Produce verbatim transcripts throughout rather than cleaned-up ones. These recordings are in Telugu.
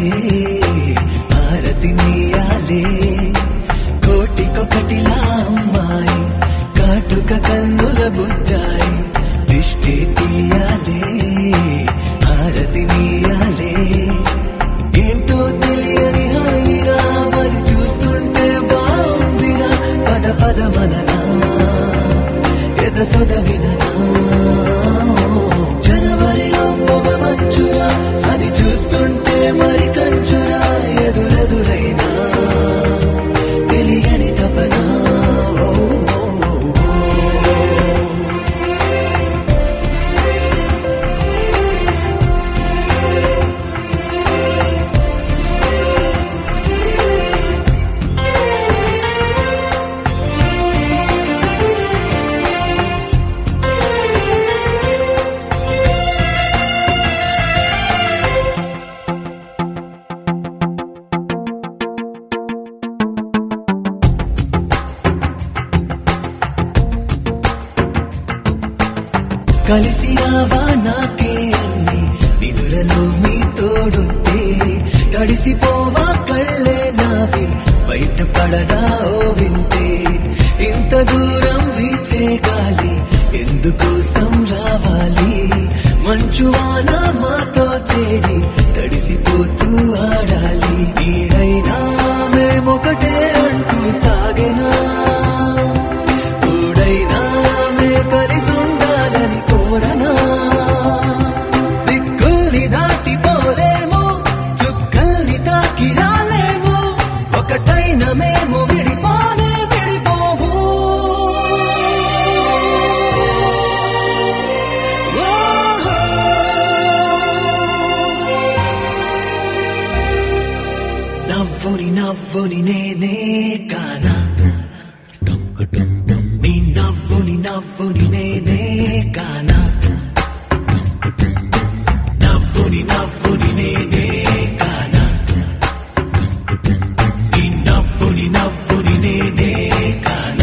ఆరతి నీయాలే కోటికొకటిలా అమ్మాయి కాటుక కన్నుల బుజ్జాయి దిష్టి తీయాలే ఆరతి నీయాలే ఏంటో తెలియని హాయిరా మరి చూస్తుంటే బాగుందిరా పద పద మననా ఎద సొద వినరా జనవరిలో పొగ మంచురా అది చూస్తుంటే మరి కంచురా ఎదురెదురైనా తెలియని తపనా కలిసి రావా నాకే అన్ని నిదురలో మీ తోడుంటే తడిసిపోవా కళ్ళే నావి బయట పడదా ఓ వింటే ఇంత దూరం వీచే గాలి ఎందుకోసం రావాలి మంచువాన మాతో చేరి తడిసిపోతూ ఆడాలి ఈడైనా మేమొకటే అంటూ సాగెనా తోడైనా మే కలిసి ఉండాలని కోరనా దిక్కుల్ని దాటిపోలేము చుక్కల్ని తాకి రాలేము ఒకటైన మేము విడిపోలే విడిపోము నవ్వుని నవ్వుని నేనే కానా నీ నవ్వుని నవ్వుని నేనే కానా నవ్వుని నవ్వుని నేనే కానా నీ నవ్వుని నవ్వుని నేనే కానా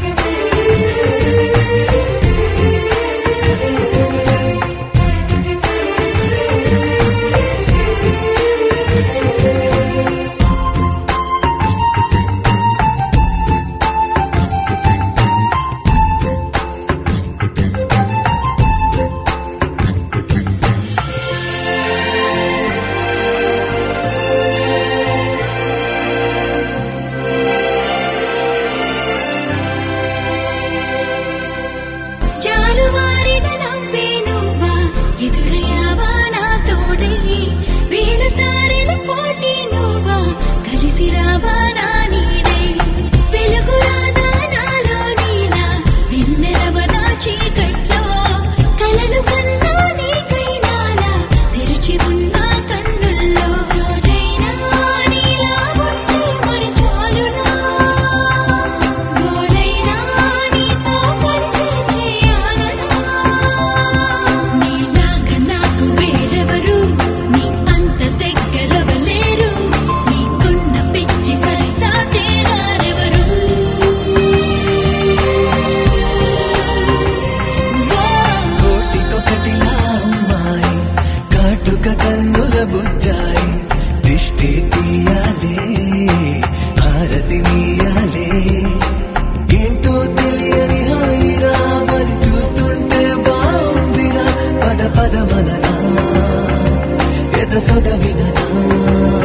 జాలువారిన నవ్వే నువ్వా ఎదురయ్యావా నా తోడై వేల తారెల పోటీ నువ్వా కలిసి రావా నా నీడై వెలుగు రాదా నాలో నీలా వెన్నెలవనా చీకట్లో కలలు కన్నా నీకైనాలా తెరిచి ఉన్న కన్నుల్లో రోజైనా నీలా ఉంటే మరి చాలునా గోలైనా నీతో కలిసి చేయాలనా నీలాగా నాకు వేరెవరు నీ అంత దగ్గరవలేరు నీకున్న పిచ్చి సరిసా చేరారెవరు కోటికొకటిలా అమ్మాయి కాటుక కన్నుల బుజ్జాయి దిష్టి తీయాలే ఆరతి నీయాలే ఏంటో తెలియని హాయిరా మరి చూస్తుంటే బాగుందిరా పద పద మననా ఎద సొద విననా